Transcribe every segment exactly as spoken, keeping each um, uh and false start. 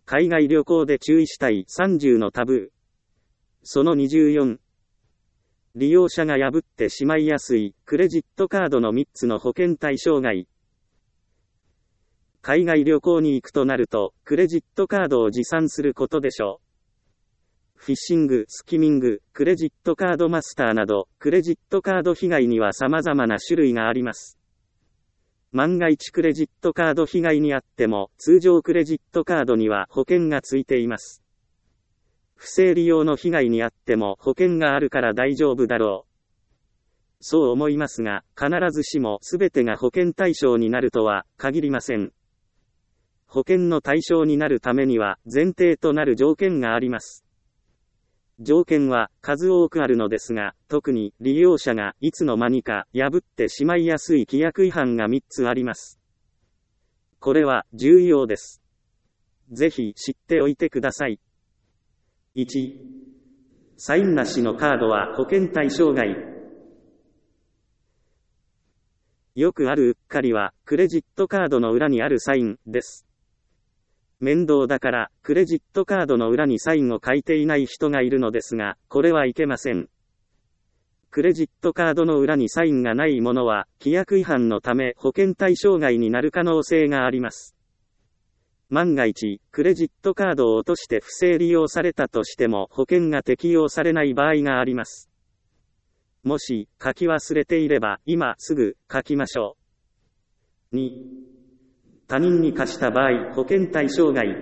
海外旅行で注意したいさんじゅうのタブー。そのにじゅうよん。利用者が破ってしまいやすい、クレジットカードのみっつの保険対象外。海外旅行に行くとなると、クレジットカードを持参することでしょう。フィッシング、スキミング、クレジットカードマスターなど、クレジットカード被害には様々な種類があります。万が一クレジットカード被害にあっても、通常クレジットカードには保険がついています。不正利用の被害にあっても保険があるから大丈夫だろう。そう思いますが、必ずしも全てが保険対象になるとは限りません。保険の対象になるためには前提となる条件があります。条件は数多くあるのですが、特に利用者がいつの間にか破ってしまいやすい規約違反がみっつあります。これは重要です。ぜひ知っておいてください。いち. サインなしのカードは保険対象外。よくあるうっかりは、クレジットカードの裏にあるサインです。面倒だから、クレジットカードの裏にサインを書いていない人がいるのですが、これはいけません。クレジットカードの裏にサインがないものは、規約違反のため保険対象外になる可能性があります。万が一、クレジットカードを落として不正利用されたとしても保険が適用されない場合があります。もし、書き忘れていれば、今すぐ書きましょう。に. 他人に貸した場合、保険対象外。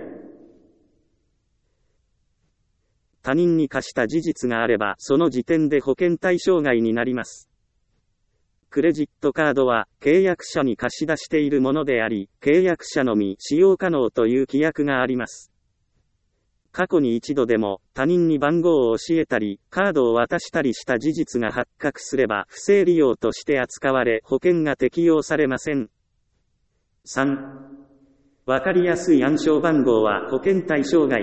他人に貸した事実があれば、その時点で保険対象外になります。クレジットカードは、契約者に貸し出しているものであり、契約者のみ使用可能という規約があります。過去に一度でも、他人に番号を教えたり、カードを渡したりした事実が発覚すれば、不正利用として扱われ、保険が適用されません。さん. わかりやすい暗証番号は保険対象外。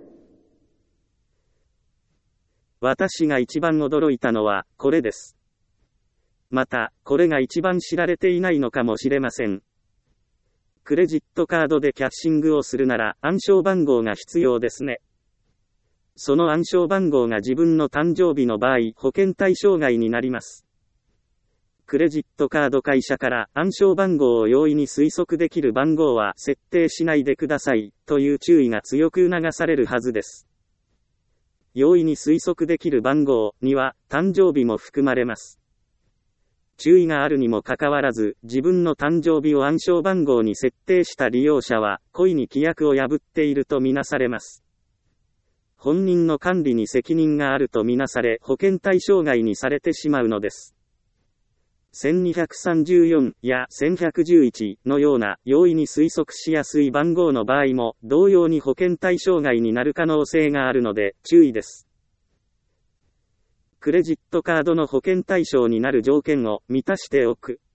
私が一番驚いたのは、これです。また、これが一番知られていないのかもしれません。クレジットカードでキャッシングをするなら暗証番号が必要ですね。その暗証番号が自分の誕生日の場合、保険対象外になります。クレジットカード会社から暗証番号を容易に推測できる番号は設定しないでくださいという注意が強く促されるはずです。容易に推測できる番号には誕生日も含まれます。注意があるにもかかわらず、自分の誕生日を暗証番号に設定した利用者は、故意に規約を破っているとみなされます。本人の管理に責任があるとみなされ、保険対象外にされてしまうのです。せんにひゃくさんじゅうよんやせんひゃくじゅういちのような容易に推測しやすい番号の場合も、同様に保険対象外になる可能性があるので、注意です。クレジットカードの保険対象になる条件を満たしておく。